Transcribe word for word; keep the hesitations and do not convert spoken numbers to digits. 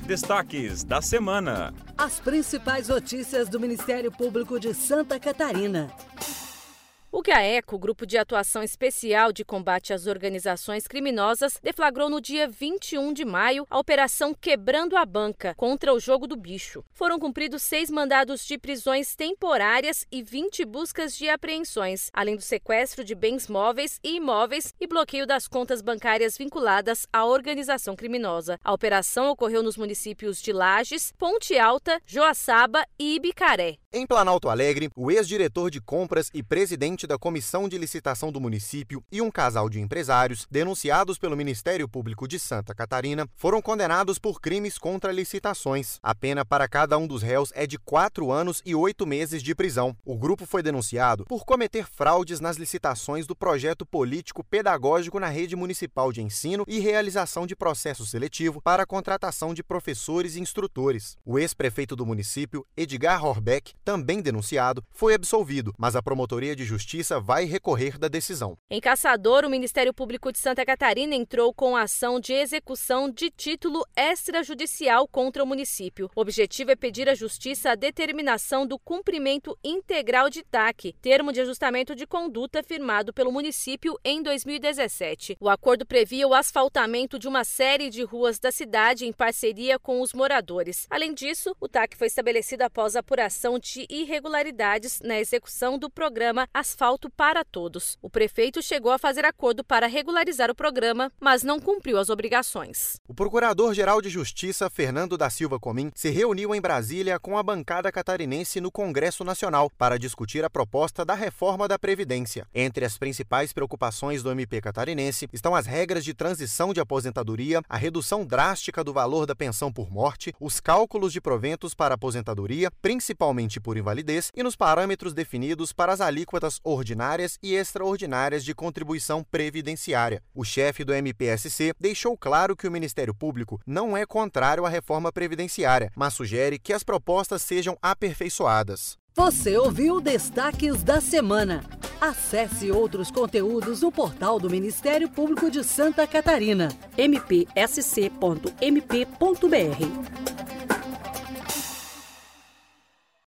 Destaques da semana. As principais notícias do Ministério Público de Santa Catarina. O GAECO, Grupo de Atuação Especial de Combate às Organizações Criminosas, deflagrou no dia vinte e um de maio a Operação Quebrando a Banca contra o Jogo do Bicho. Foram cumpridos seis mandados de prisões temporárias e vinte buscas de apreensões, além do sequestro de bens móveis e imóveis e bloqueio das contas bancárias vinculadas à organização criminosa. A operação ocorreu nos municípios de Lages, Ponte Alta, Joaçaba e Ibicaré. Em Planalto Alegre, o ex-diretor de compras e presidente da Comissão de Licitação do município e um casal de empresários, denunciados pelo Ministério Público de Santa Catarina, foram condenados por crimes contra licitações. A pena para cada um dos réus é de quatro anos e oito meses de prisão. O grupo foi denunciado por cometer fraudes nas licitações do projeto político pedagógico na rede municipal de ensino e realização de processo seletivo para a contratação de professores e instrutores. O ex-prefeito do município, Edgar Horbeck, também denunciado, foi absolvido, mas a Promotoria de Justiça vai recorrer da decisão. Em Caçador, o Ministério Público de Santa Catarina entrou com a ação de execução de título extrajudicial contra o município. O objetivo é pedir à Justiça a determinação do cumprimento integral de T A C, termo de ajustamento de conduta firmado pelo município em dois mil e dezessete. O acordo previa o asfaltamento de uma série de ruas da cidade em parceria com os moradores. Além disso, o T A C foi estabelecido após a apuração de irregularidades na execução do programa Asfalto para Todos. O prefeito chegou a fazer acordo para regularizar o programa, mas não cumpriu as obrigações. O Procurador-Geral de Justiça, Fernando da Silva Comim, se reuniu em Brasília com a bancada catarinense no Congresso Nacional para discutir a proposta da reforma da Previdência. Entre as principais preocupações do M P catarinense estão as regras de transição de aposentadoria, a redução drástica do valor da pensão por morte, os cálculos de proventos para aposentadoria, principalmente por invalidez, e nos parâmetros definidos para as alíquotas ordinárias e extraordinárias de contribuição previdenciária. O chefe do M P S C deixou claro que o Ministério Público não é contrário à reforma previdenciária, mas sugere que as propostas sejam aperfeiçoadas. Você ouviu Destaques da Semana. Acesse outros conteúdos no portal do Ministério Público de Santa Catarina, m p s c ponto m p ponto b r.